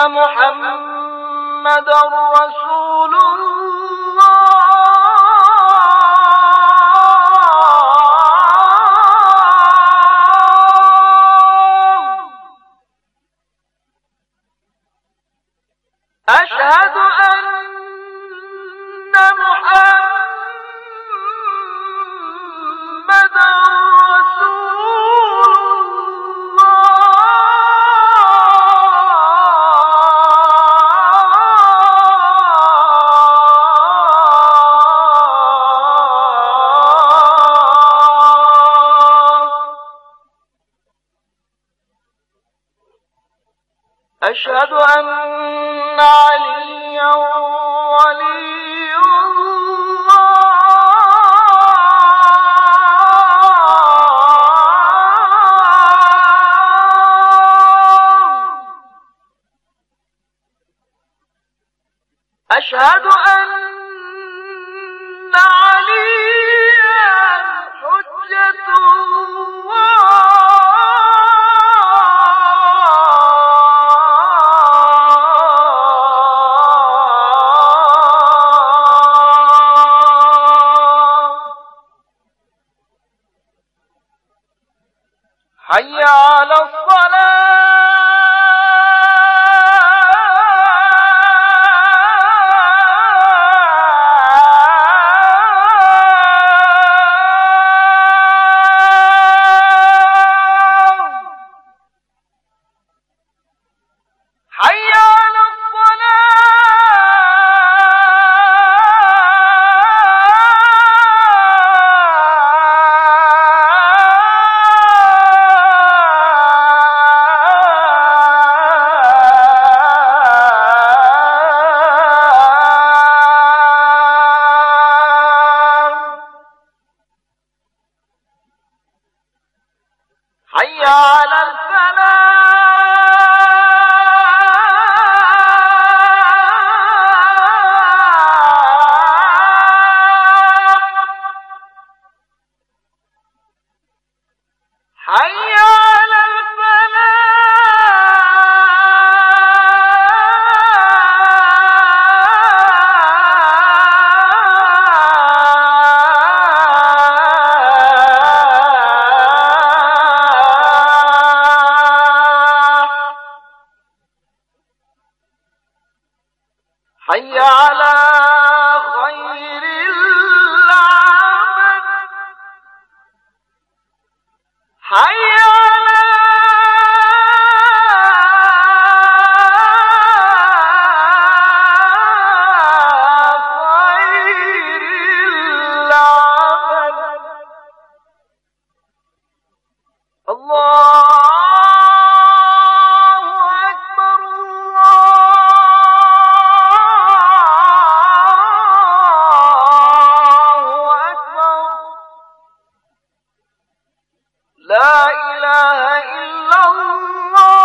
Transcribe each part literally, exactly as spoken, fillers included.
محمد رسول الله أشهد أن محمد أشهد أن عليا ولي الله أشهد أن عليا حجة الله حي على الصلاة حي على حي على الفلاح حي على حي على خير العمل حي على خير العمل الله لا إله إلا الله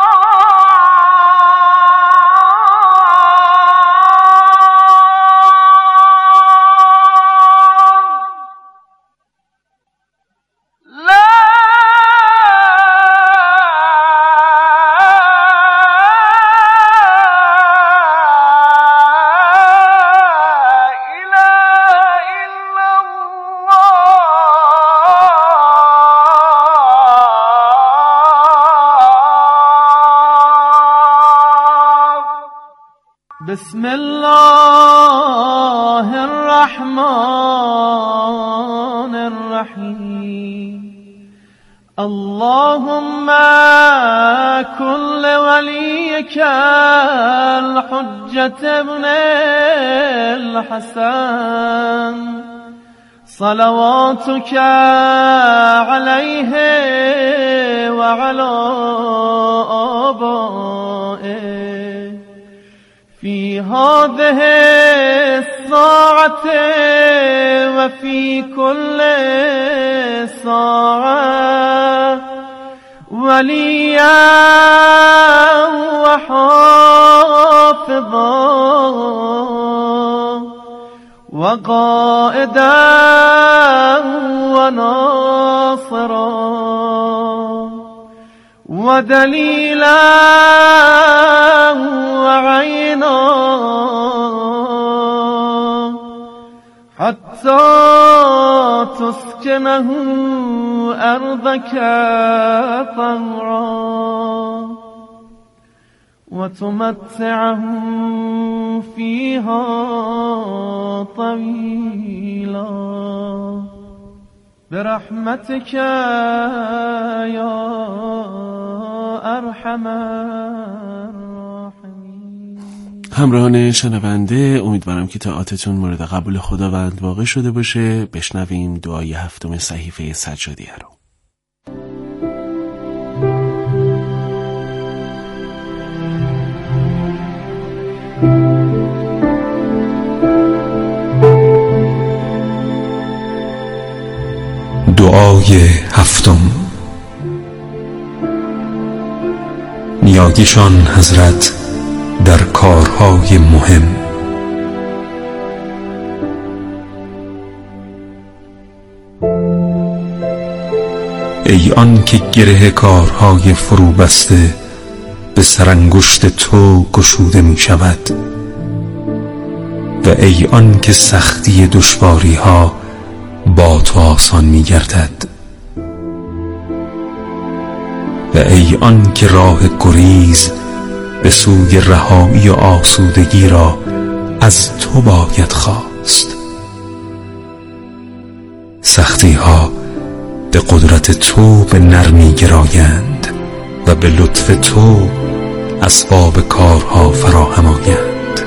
لا بسم الله الرحمن الرحيم اللهم كن لوليك الحجة ابن الحسن صلواتك عليه وعلى آبائه في هذه الساعة وفي كل ساعة وليا وحافظا وقائدا وناصرا ودليلا وعينا حتى تسكنه أرضك طوعا وتمتعه فيها طويلا برحمتك يا ارحم الراحمین. همراهان شنونده، امیدوارم که طاعاتتون مورد قبول خداوند واقع شده باشه. بشنویم دعای هفتم صحیفه سجادیه رو. دعای هفتم. نیایشان حضرت در کارهای مهم. ای آن که گره کارهای فرو بسته به سرانگشت تو گشوده می شود و ای آن که سختی دشواری ها با تو آسان می گردد و ای آن که راه گریز به سوی رهایی و آسودگی را از تو باید خواست. سختی ها به قدرت تو به نرمی گرایند و به لطف تو اسباب کارها فراهم آیند.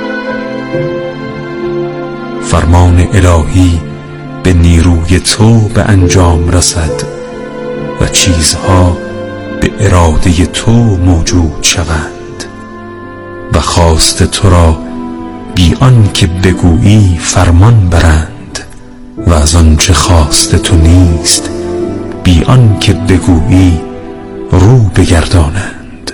فرمان الهی به نیروی تو به انجام رسد و چیزها به اراده تو موجود شوند و خواست تو را بی آن که بگویی فرمان برند و از آنچه خواست تو نیست بی آن که بگویی رو بگردانند.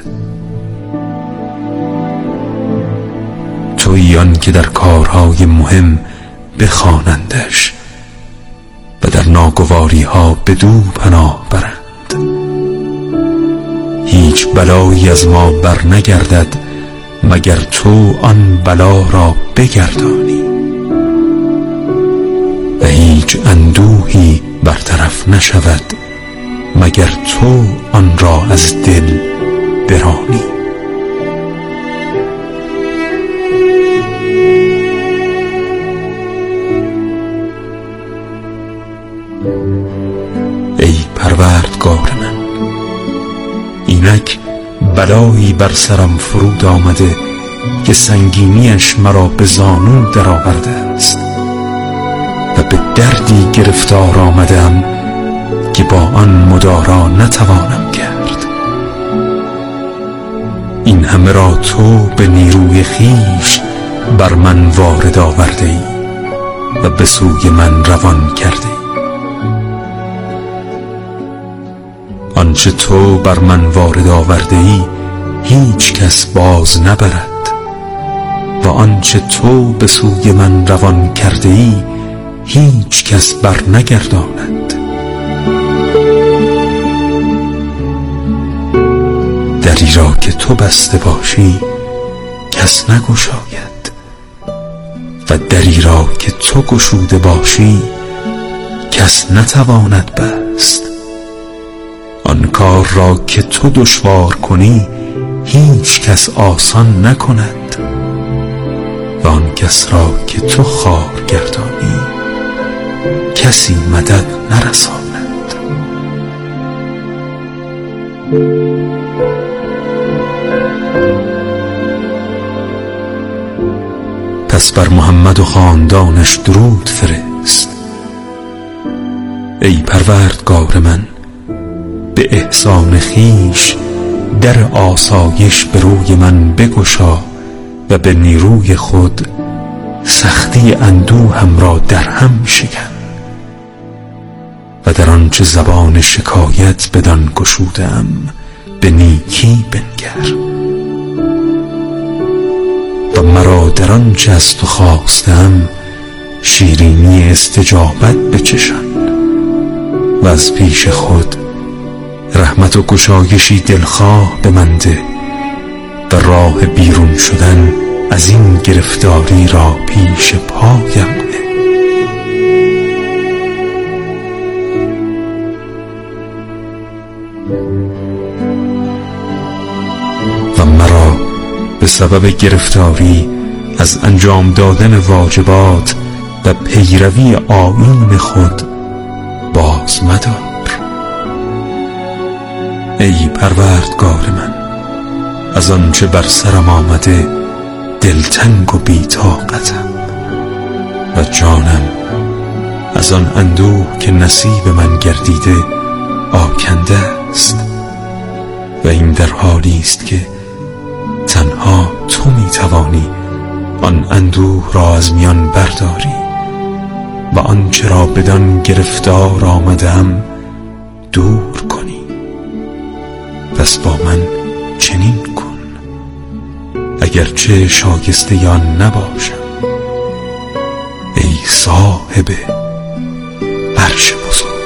تویی آن که در کارهای مهم بخوانندش و در ناگواری ها بدو پناه برند. هیچ بلایی از ما بر نگردد مگر تو آن بلا را بگردانی و هیچ اندوهی برطرف نشود مگر تو آن را از دل برانی. ای پروردگار من، اینک بلایی بر سرم فرود آمده که سنگینیش مرا به زانو در آورده است و به دردی گرفتار آمدم که با آن مدارا نتوانم کرد. این همه را تو به نیروی خویش بر من وارد آورده ای و به سوی من روان کرده ای. آنچه تو بر من وارد آورده ای هیچ کس باز نبرد و آنچه تو به سوی من روان کرده ای هیچ کس بر نگرداند. دری را که تو بسته باشی کس نگشاید و دری را که تو گشوده باشی کس نتواند بست. آن کار را که تو دشوار کنی هیچ کس آسان نکند و آن کس را که تو خوار گردانی کسی مدد نرساند. پس بر محمد و خاندانش درود فرست. ای پروردگار من، به احسان خویش در آسایش به روی من بگشا و به نیروی خود سختی اندوهم را در هم شکن و در آنچه زبان شکایت بدان گشودم به نیکی بنگر و مرا در آنچه از تو خواستم شیرینی استجابت بچشان و از پیش خود رحمت و گشایشی دلخواه به من ده و راه بیرون شدن از این گرفتاری را پیش پایم نه. و مرا به سبب گرفتاری از انجام دادن واجبات و پیروی آیین خود باز مدار. ای پروردگار من، از آنچه بر سرم آمده دلتنگ و بی‌طاقتم و جانم از آن اندوه که نصیب من گردیده آکنده است و این در حالی است که تنها تو می‌توانی آن اندوه را از میان برداری و آنچه را بدان گرفتار آمدم دور کنی. پس با من چنین کن، اگرچه شایسته آن نباشم، ای صاحب عرش بزرگ.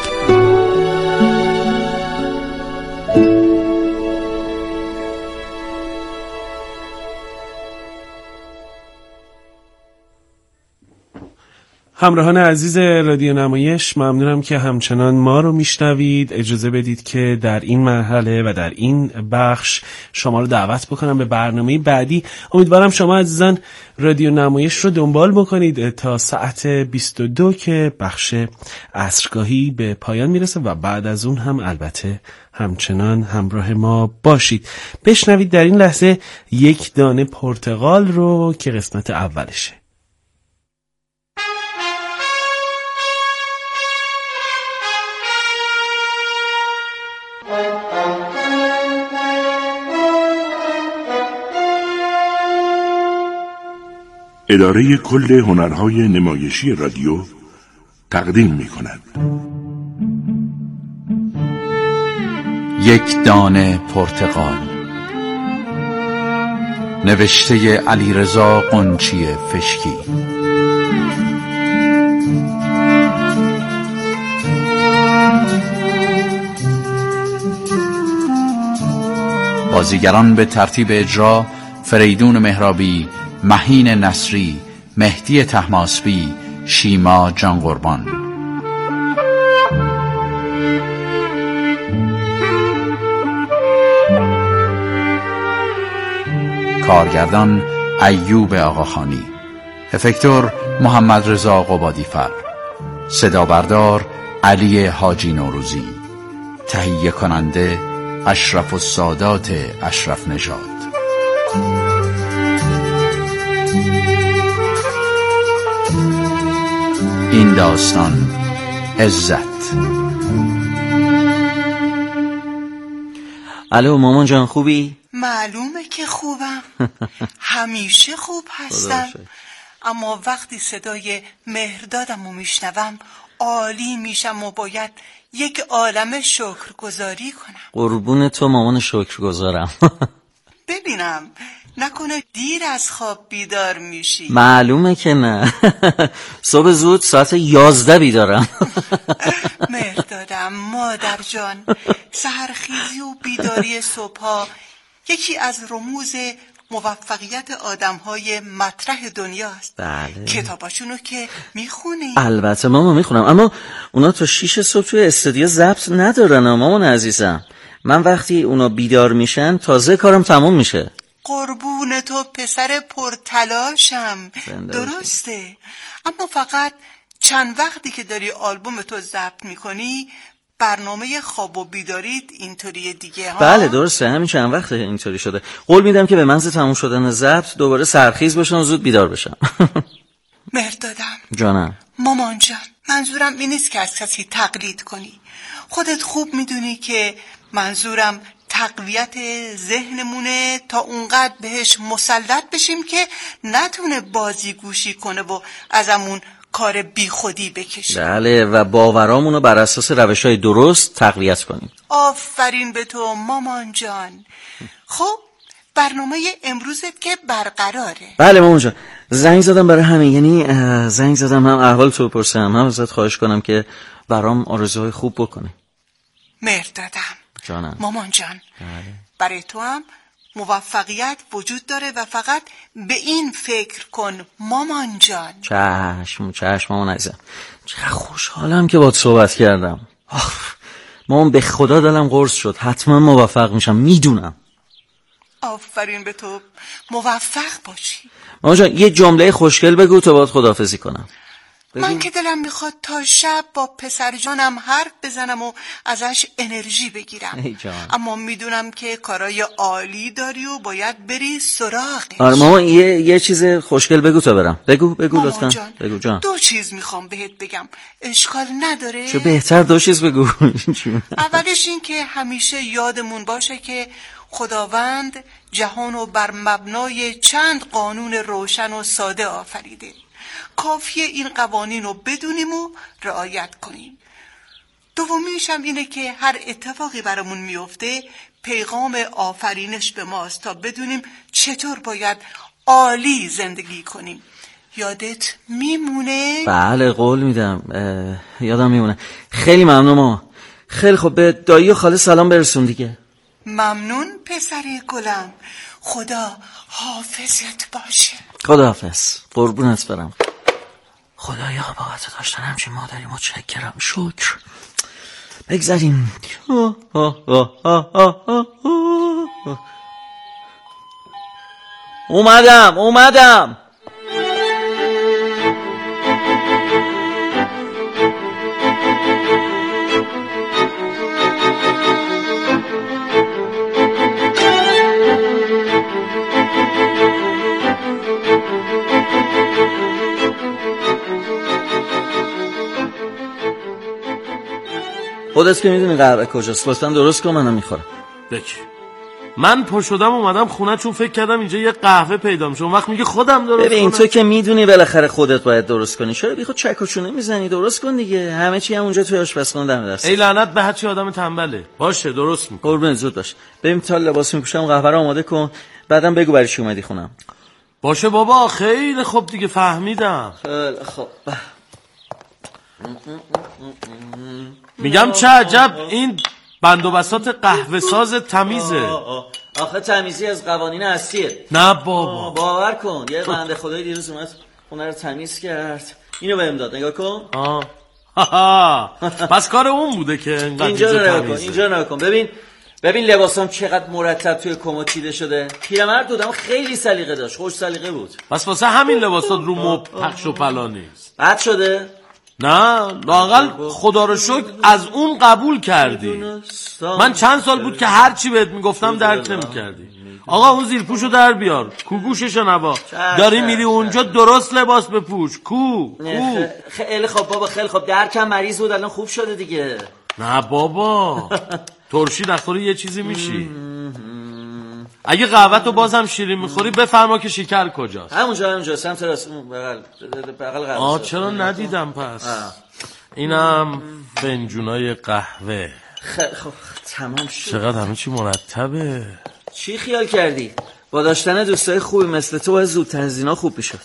همراهان عزیز رادیو نمایش، ممنونم که همچنان ما رو میشنوید. اجازه بدید که در این مرحله و در این بخش شما رو دعوت بکنم به برنامه بعدی. امیدوارم شما عزیزان رادیو نمایش رو دنبال بکنید تا ساعت بیست و دو که بخش عصرگاهی به پایان میرسه و بعد از اون هم البته همچنان همراه ما باشید. بشنوید در این لحظه یک دانه پرتقال رو که قسمت اولشه. اداره کل هنرهای نمایشی رادیو تقدیم می کند یک دانه پرتقال، نوشته علیرضا قنچی فشکی. بازیگران به ترتیب اجرا: فریدون مهرابی، مهین نصری، مهدی طهماسبی، شیما جانقربان. کارگردان ایوب آقاخانی، افکتور محمد رضا قبادیفر، صدا بردار علی حاجی نوروزی، تهیه کننده اشرف السادات اشرف نژاد. این داستان عزت. الو مامان جان، خوبی؟ معلومه که خوبم. همیشه خوب هستم. اما وقتی صدای مهردادم رو میشنوم عالی میشم و باید یک عالمه شکرگزاری کنم. قربون تو مامان، شکرگزارم. ببینم نکنه دیر از خواب بیدار میشی؟ معلومه که نه. صبح زود ساعت یازده بیدارم. مهردادم مادر جان، سحرخیزی و بیداری صبحا یکی از رموز موفقیت آدم‌های مطرح دنیاست. بله. کتاباشونو که میخونی؟ البته ماما میخونم، اما اونا تا شیش صبح توی استودیو ضبط ندارن مامان عزیزم. من وقتی اونا بیدار میشن تازه کارم تموم میشه. قربون تو پسر پرتلاشم. درسته، اما فقط چند وقتی که داری آلبوم تو ضبط میکنی برنامه خواب و بیداریت اینطوریه دیگه ها؟ بله درسته، همین چند وقته اینطوری شده. قول میدم که به منزل تموم شدن ضبط دوباره سرخیز باشم و زود بیدار بشم. مهردادم جانم. مامان جان، منظورم این نیست که از کسی تقلید کنی. خودت خوب میدونی که منظورم تقویت ذهنمونه تا اونقدر بهش مسلط بشیم که نتونه بازی گوشی کنه و ازمون کار بی خودی بکشه. بله، و باورامونو بر اساس روش‌های درست تقویت کنیم. آفرین به تو مامان جان. خب برنامه امروزت که برقراره؟ بله مامان جان، زنگ زدم برای همین، یعنی زنگ زدم هم احوال تو بپرسم، هم ازت خواهش کنم که برام آرزوهای خوب بکنی. مهردادم جانم. مامان جان، بله. برای تو هم موفقیت وجود داره و فقط به این فکر کن مامان جان. چشم چشم مامان عزیزم، چقدر خوشحالم که باهات صحبت کردم. مامان به خدا دلم قرص شد، حتما موفق میشم، میدونم. آفرین به تو، موفق باشی. مامان جان یه جمله خوشگل بگو تا باهات خداحافظی کنم. ببین. من که دلم میخواد تا شب با پسر جانم حرف بزنم و ازش انرژی بگیرم. ای جان. اما میدونم که کارای عالی داری و باید بری سراغش. آره مامان یه یه چیز خوشگل بگو تا برم. بگو بگو لطفا. جان. بگو جان. دو چیز میخوام بهت بگم، اشکال نداره؟ چه بهتر دو چیز بگو. اولش این که همیشه یادمون باشه که خداوند جهانو بر مبنای چند قانون روشن و ساده آفریده. کافیه این قوانین رو بدونیم و رعایت کنیم. دومیش هم اینه که هر اتفاقی برامون میفته پیغام آفرینش به ماست تا بدونیم چطور باید عالی زندگی کنیم. یادت میمونه؟ بله قول میدم، یادم میمونه. خیلی ممنون ماما. خیلی خوب، به دایی و خاله سلام برسون دیگه. ممنون پسر گلم، خدا حافظت باشه. خدا حافظ، قربونت برم. خدایا بابت داشتن همچین مادری متشکرم، شکر. بگذاریم. اومدم اومدم خودت که میدونی قهوه کجاست، لطفا درست کن، منم میخورم. بکی من پا شدم اومدم خونه چون فکر کردم اینجا یه قهوه پیدا میشه. اون وقت میگه خودم درست کنم. ببین تو که میدونی بالاخره خودت باید درست کنی، چرا بی خود چک و چونه میزنی؟ درست کن دیگه، همه چی هم اونجا توی آشپزخونه دم دست. ای لعنت به هر چی آدم تنبله. باشه درست میکنم. قربون زود باش. ببین تا لباس میپوشم قهوه رو آماده کن، بعدم بگو برای چی اومدی خونم. باشه بابا، خیلی خوب دیگه، فهمیدم. خیلی خوب. میگم چه عجب این بند و بساط قهوه ساز تمیزه. آخه تمیزی از قوانین اصلیه. نه بابا باور کن، یه بنده خدای دیروز اومد خونه رو تمیز کرد، اینو بهم داد، نگاه کن. آه پس کار اون بوده که انقدر اینجا رو نگاه کن، اینجا رو نگاه کن. ببین ببین لباسام چقدر مرتب توی کمد چیده شده. پیرمرد بودم، خیلی سلیقه داشت، خوش سلیقه بود. پس واسه همین لباسات رو مب پخش و پلا نیست. بد شده؟ نه لااقل خدا رو شکر از اون قبول کردی. من چند سال بود که هر چی بهت میگفتم درک نمیکردی. آقا اون زیرپوشو در بیار، کو گوششو نوا، داری میری اونجا درست لباس بپوش. کو کو خیلی خوب بابا، خیلی خوب. درکم مریض بود الان خوب شده دیگه. نه بابا ترشی نخوری یه چیزی میشی. اگه قهوه‌تو بازم شیرین میخوری بفرما که شکر کجاست. همونجا همونجا سمت راست بغل بغل قهوه. آه چرا ندیدم پس. آه. اینم فنجونای قهوه. خیلی خب تمام شد. چقدر همه چی مرتبه. چی خیال کردی؟ با داشتن دوستای خوبی مثل تو باید زودتر از اینا خوب میشد.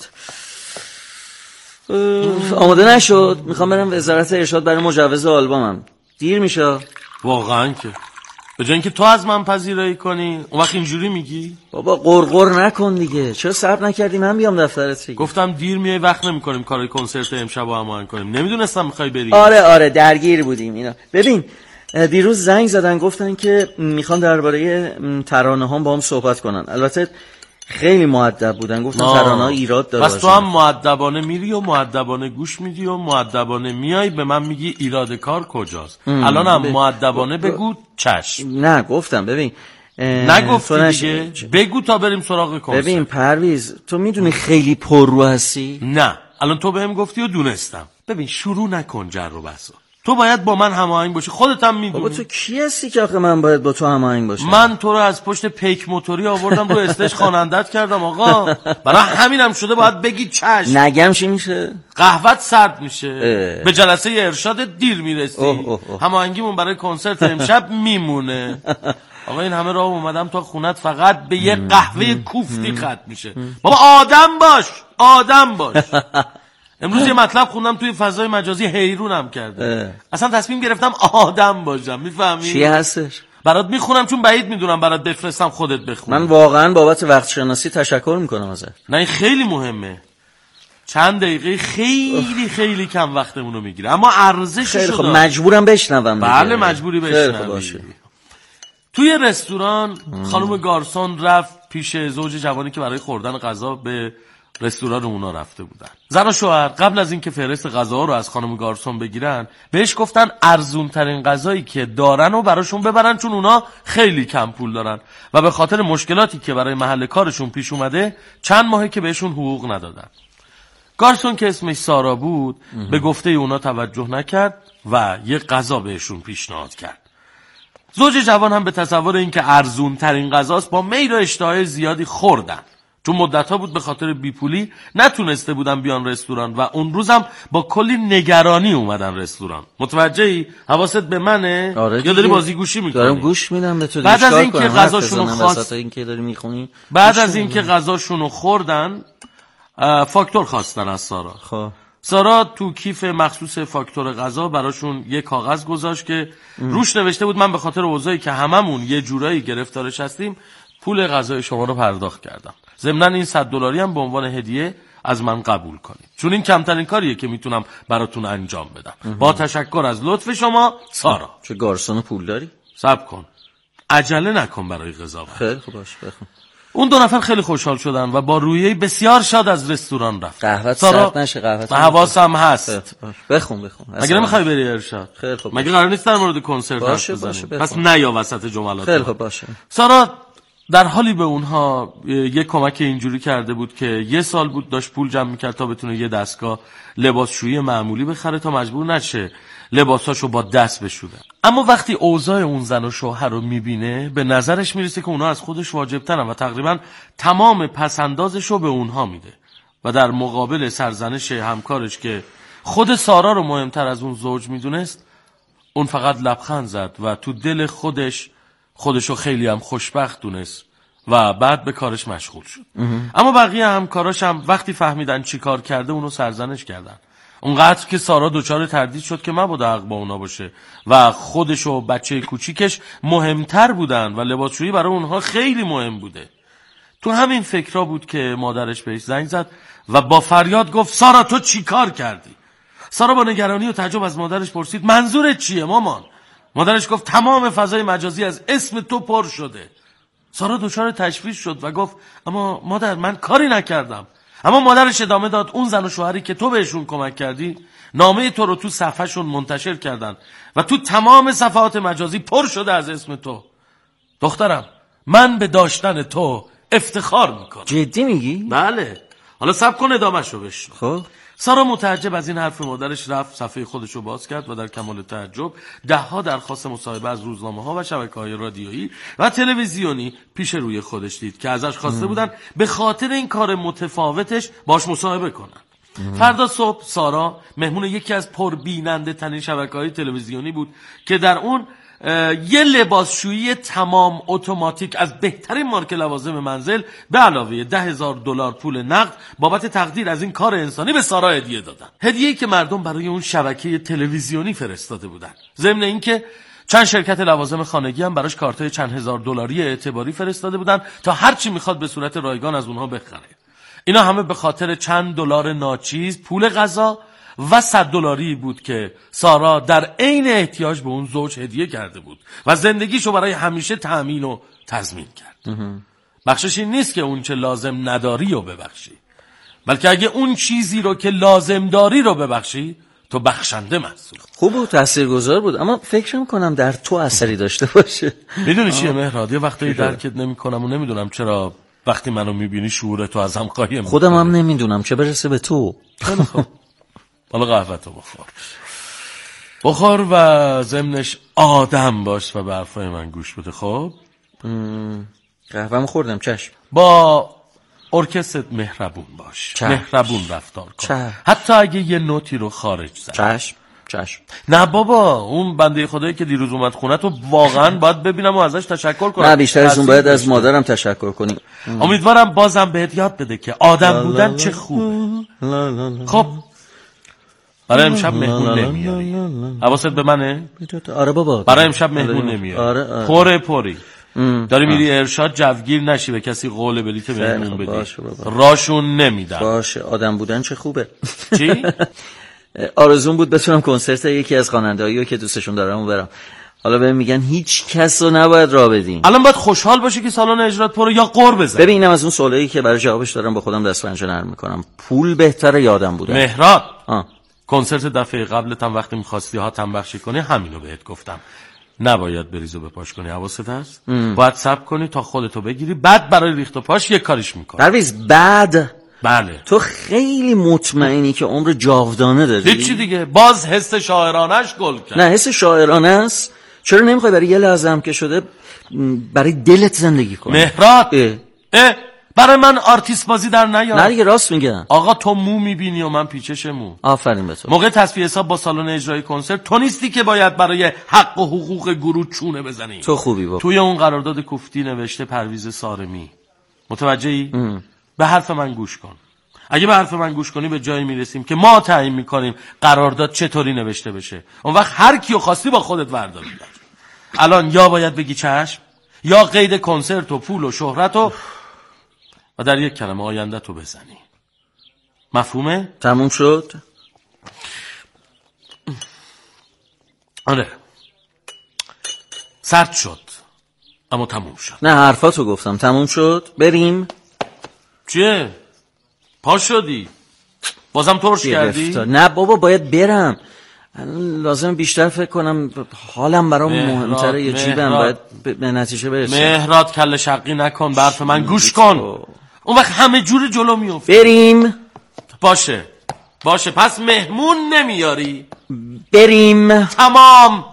آماده نشد، میخوام برم وزارت ارشاد برای مجوز آلبومم. دیر میشه. واقعا که به جای اینکه تو از من پذیرایی کنی اون وقت اینجوری میگی؟ بابا قرقر نکن دیگه، چرا صبر نکردی من بیام دفترت بگم؟ گفتم دیر میای وقت نمیکنیم کارای کنسرت امشب رو هماهنگ کنیم. نمیدونستم میخوای بری. آره آره درگیر بودیم اینا. ببین دیروز زنگ زدن گفتن که میخوان درباره ترانه هام با هم صحبت کنن. البته خیلی مؤدب بودن، گفتن ترانه ها ایراد داره. بس تو هم مؤدبانه میری و مؤدبانه گوش میدی و مؤدبانه میای به من میگی ایراد کار کجاست. الان هم مؤدبانه بگو چشم. نه گفتم ببین نگفتی دیگه، بگو تا بریم سراغ کنسرت. ببین پرویز تو میدونی خیلی پررو هستی. نه الان تو بهم گفتی و دونستم. ببین شروع نکن جر و بحثا. تو باید با من هماهنگ باشی، خودت هم میدونی. بابا تو کی هستی که آخه من باید با تو هماهنگ باشم؟ من تو رو از پشت پیک موتوری آوردم رو استیج خوانندت کردم آقا. برای همینم شده باید بگی چشم. نگم چی میشه؟ قهوت سرد میشه. اه. به جلسه ارشاد دیر میرسی. هماهنگیمون برای کنسرت امشب میمونه. آقا این همه راه اومدم تا خونت فقط به یه قهوه کوفتی ختم میشه. بابا آدم باش، آدم باش. امروز یه مطلب خوندم توی فضای مجازی، حیرونم کرده. اصلا تصمیم گرفتم آدم باشم، میفهمی؟ چی هستش؟ برات میخونم چون بعید میدونم برات بفرستم خودت بخون. من واقعا بابت وقت شناسی تشکر میکنم ازت. نه این خیلی مهمه. چند دقیقه خیلی خیلی کم وقتمون رو میگیره اما ارزشش خیلی رو خب داره. مجبورم بشنوم. بله مجبوری بشنوم. بشنوی. توی رستوران خانم گارسون رفت پیش زوج جوانی که برای خوردن غذا به رستوران اونا رفته بودن. زن و شوهر قبل از اینکه فهرست غذا رو از خانم گارسون بگیرن بهش گفتن ارزون ترین غذایی که دارن و براشون ببرن چون اونا خیلی کم پول دارن و به خاطر مشکلاتی که برای محل کارشون پیش اومده چند ماهه که بهشون حقوق ندادن. گارسون که اسمش سارا بود به گفته اونا توجه نکرد و یه غذا بهشون پیشنهاد کرد. زوج جوان هم به تصور اینکه ارزون ترین غذاست با میل و اشتهای زیادی خوردن. چون مدت‌ها بود به خاطر بیپولی نتونسته بودن بیان رستوران و اون روزم با کلی نگرانی اومدن رستوران. متوجهی؟ حواست به منه؟ آره یا داری بازی گوشی میکنی؟ دارم گوش میدم به تو. بعد از اینکه غذاشونو خواست اینکه داری میخونی بعد از اینکه غذاشونو خوردن فاکتور خواستن از سارا. خب سارا تو کیف مخصوص فاکتور غذا براشون یه کاغذ گذاشت که ام. روش نوشته بود من به خاطر اوضاعی که هممون یه جورایی گرفتارش هستیم پول غذای شما رو پرداخت کردم. ضمناً این صد دلاری هم به عنوان هدیه از من قبول کنید. چون این کمترین کاریه که میتونم براتون انجام بدم. ام. با تشکر از لطف شما سارا. چه گارسون پول داری؟ صبر کن. عجله نکن برای قضاوت. خیلی خوب باشه بخون. اون دو نفر خیلی خوشحال شدن و با رویه بسیار شاد از رستوران رفتن. قهوه سرد نشه قهوه. حواسم هست. بخون بخون. مگه نمیخوای بری ارشاد؟ خیلی خوب. مگه قرار نیست در مورد کنسرت حرف بزنیم؟ پس نیا وسط جملات. خیلی خوب باشه. سارا در حالی به اونها یه کمک اینجوری کرده بود که یه سال بود داشت پول جمع میکرد تا بتونه یه دستگاه لباسشویی معمولی بخره تا مجبور نشه لباساشو با دست بشوره. اما وقتی اوضاع اون زن و شوهر رو میبینه به نظرش میرسه که اونا از خودش واجبترن و تقریبا تمام پسندازش رو به اونها میده و در مقابل سرزنش همکارش که خود سارا رو مهمتر از اون زوج میدونست اون فقط لبخند زد و تو دل خودش خودشو خیلی هم خوشبخت دونست و بعد به کارش مشغول شد. اما بقیه همکاراش هم وقتی فهمیدن چی کار کرده اونو سرزنش کردن. اونقدر که سارا دچار تردید شد که مبادا حق با اونا باشه و خودش و بچه کوچیکش مهمتر بودن و لباسشویی برای اونها خیلی مهم بوده. تو همین فکرها بود که مادرش بهش زنگ زد و با فریاد گفت سارا تو چی کار کردی؟ سارا با نگرانی و تعجب از مادرش پرسید منظورت چیه مامان؟ مادرش گفت تمام فضای مجازی از اسم تو پر شده. سارا دچار تشویش شد و گفت اما مادر من کاری نکردم. اما مادرش ادامه داد اون زن و شوهری که تو بهشون کمک کردی نامه تو رو تو صفحهشون منتشر کردن و تو تمام صفحات مجازی پر شده از اسم تو. دخترم من به داشتن تو افتخار میکنم. جدی میگی؟ بله. حالا صبر کن ادامه‌شو بشنو. خب سارا متعجب از این حرف مادرش رفت صفحه خودش رو باز کرد و در کمال تعجب ده ها درخواست مصاحبه از روزنامه‌ها و شبکه‌های رادیویی و تلویزیونی پیش روی خودش دید که ازش خواسته بودن به خاطر این کار متفاوتش باش مصاحبه کنن. فردا صبح سارا مهمون یکی از پربیننده ترین شبکه‌های تلویزیونی بود که در اون یه لباسشویی تمام اتوماتیک از بهترین مارک لوازم منزل به علاوه ده هزار دلار پول نقد بابت تقدیر از این کار انسانی به سارا هدیه دادن. هدیه‌ای که مردم برای اون شبکه تلویزیونی فرستاده بودن. ضمن اینکه چند شرکت لوازم خانگی هم براش کارتای چند هزار دلاری اعتباری فرستاده بودن تا هر چی میخواد به صورت رایگان از اونها بخره. اینا همه به خاطر چند دلار ناچیز پول غذا و صد دلاری بود که سارا در عین احتیاج به اون زوج هدیه کرده بود و زندگیشو برای همیشه تأمین و تضمین کرد. بخشش این نیست که اون چه لازم نداری رو ببخشی، بلکه اگه اون چیزی رو که لازم داری رو ببخشی تو بخشنده محسوب. خوب و تاثیرگذار بود، اما فکر می‌کنم در تو اثری داشته باشه. میدونی چیه مهراد؟ یه وقتی درکت نمی‌کنم و نمیدونم چرا وقتی منو می‌بینی شعور تو ازم قایم می‌کنی. خودم هم نمیدونم چه برسه به تو. خب حالا قهوه‌تو بخور بخور و ضمنش آدم باش و به حرفای من گوش بده. خب قهوه‌مو خوردم. چشم. با ارکسترت مهربون باش. چشم. مهربون رفتار کن. چشم. حتی اگه یه نوتی رو خارج زد. چشم چشم. نه بابا، اون بنده خدایی که دیروز اومد خونه تو واقعا باید ببینم و ازش تشکر کنم. نه بیشتر از اون باید از مادرم تشکر کنی. امیدوارم بازم بهت یاد بده که آدم بودن چه خوبه. لا لا لا. خب برای امشب مهمون نمیاری. حواست به منه؟ آره بابا. برای امشب مهمون نمیاری. آره آره. پره پری. داری میری ارشاد جوگیر نشی به کسی قول بلیت مهمون بدی. باشه راشون نمیدن. باشه آدم بودن چه خوبه. چی؟ آرزوم بود بتونم کنسرت یکی از خواننده‌هایی که دوستشون دارم و برم. حالا بهم میگن هیچ کس رو نباید راه بدیم. الان باید خوشحال باشی که سالن اجرات پر یا قور بزن. ببینم از اون سوالایی که برای جوابش دارم با خودم دست پنجه نرم میکنم. پول بهتره یادم بودن. مهراد آه. کنسرت دفعه قبلت هم وقتی می‌خواستی ها تنبخشی کنی همینو بهت گفتم. نباید بریزو بپاش کنی. حواست هست؟ ام. باید صبر کنی تا خودتو بگیری بعد برای ریخت و پاش یک کاریش میکنی. پرویز بعد بله. تو خیلی مطمئنی که عمر جاودانه داری؟ هیچی دیگه. باز حس شاعرانش گل کرد. نه حس شاعرانه است. چرا نمیخوای برای یه لحظه هم که شده برای دلت زندگی کنی؟ مهراد اه. اه. برای من آرتیست بازی در نیار. نه دیگه راست میگم. آقا تو مو میبینی و من پیچش مو. آفرین به تو. موقع تصفیه حساب با سالن اجرای کنسرت تو نیستی که باید برای حق و حقوق گروه چونه بزنی. تو خوبی بابا. توی اون قرارداد کوفتی نوشته پرویز سارمی. متوجهی؟ به حرف من گوش کن. اگه به حرف من گوش کنی به جایی میرسیم که ما تعیین میکنیم قرارداد چطوری نوشته بشه. اون وقت هر کیو خواستی با خودت وردار. الان یا باید بگی چشم یا قید کنسرت و پول و شهرت و و در یک کلمه آینده تو بزنی. مفهومه؟ تموم شد؟ آره سرد شد اما تموم شد. نه حرفاتو گفتم تموم شد. بریم. چیه؟ پا شدی؟ بازم ترش کردی؟ نه بابا باید برم. لازم بیشتر فکر کنم. حالم برام مهمتره. یه جیبم باید به نتیجه برسم. مهراد کله شقی نکن. برف من گوش کن. اون وقت همه جور جلو میفت. بریم. باشه باشه پس مهمون نمیاری. بریم. تمام.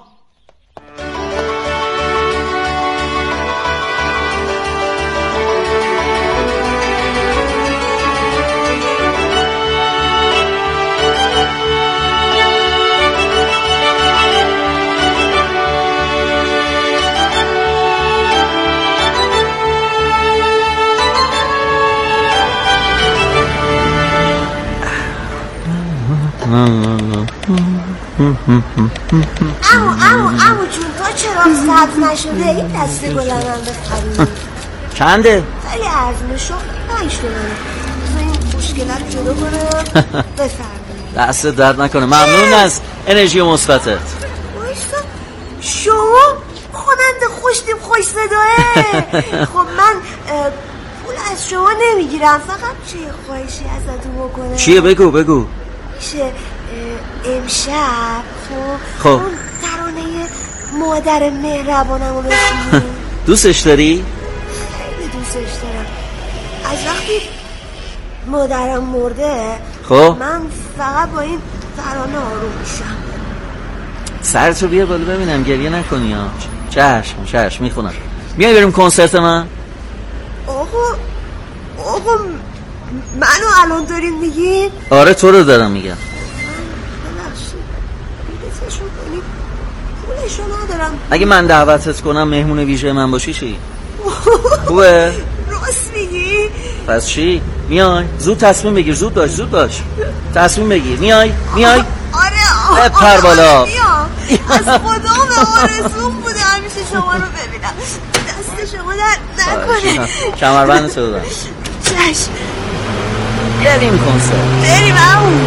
امو امو امو جون تو چرا سبز نشده این دسته گلم هم بخریم. چنده؟ خیلی ارزونه شو پنج تومنه. این مشکله رو جلو کنم بفرمایید. دست درد نکنه. ممنون از انرژی مثبتت. وایسا شما خواننده خوشتیم خوش صداه. خب من پول از شما نمیگیرم فقط چه خواهشی ازتون بکنم. چیه بگو بگو. میشه امشب خب خب اون ترانه مادر مهربانم رو بخونی؟ دوستش داری؟ خیلی دوستش دارم. از وقتی مادرم مرده خب من فقط با این ترانه آروم میشم. سرتو بیا بالا ببینم گریه نکنی ها. چشم چشم میخونم. میای بریم کنسرت من؟ آقا آقا منو الان دارین میگین؟ آره تو رو دارم میگم. پولشو ندارم. اگه من دعوتت کنم مهمون ویژه من باشی چی؟ خوبه؟ راست میگی؟ پس چی؟ میای؟ زود تصمیم بگیر. زود باش زود باش تصمیم بگیر. میای؟ میای؟ آره آره پر بالا. میام. از خدا به آرزوم بوده همیشه شما رو ببینم. دست شما در نکنه. کمربند تو دادم. چشم. بریم کنسرت. بریم همون.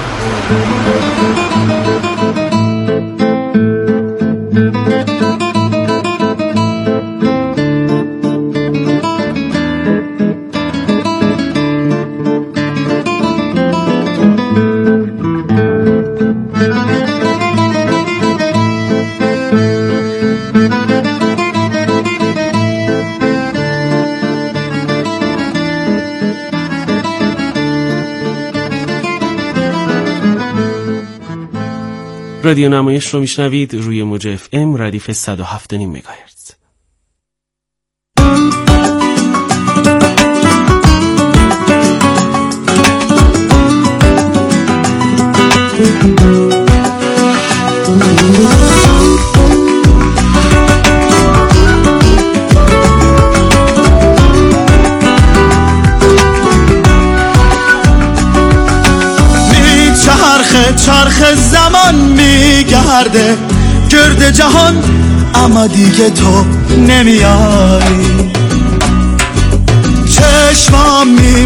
رادیو نمایش رو میشنوید روی موج اف ام ردیف صد و هفت و نیم مگاهرتز. چرخ زمان میگرده گرد جهان، اما دیگه تو نمیای. چشمام